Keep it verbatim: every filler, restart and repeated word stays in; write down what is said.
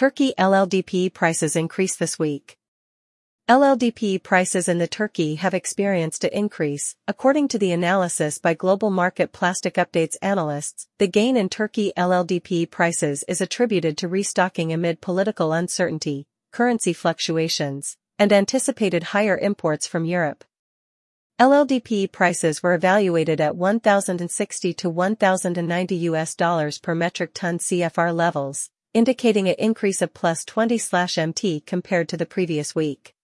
Turkey L L D P prices increase this week. L L D P prices in the Turkey have experienced an increase, according to the analysis by Global Market Plastic Updates analysts. The gain in Turkey L L D P prices is attributed to restocking amid political uncertainty, currency fluctuations, and anticipated higher imports from Europe. L L D P prices were evaluated at one thousand sixty to one thousand ninety U S dollars per metric ton C F R levels, indicating an increase of plus twenty slash M T compared to the previous week.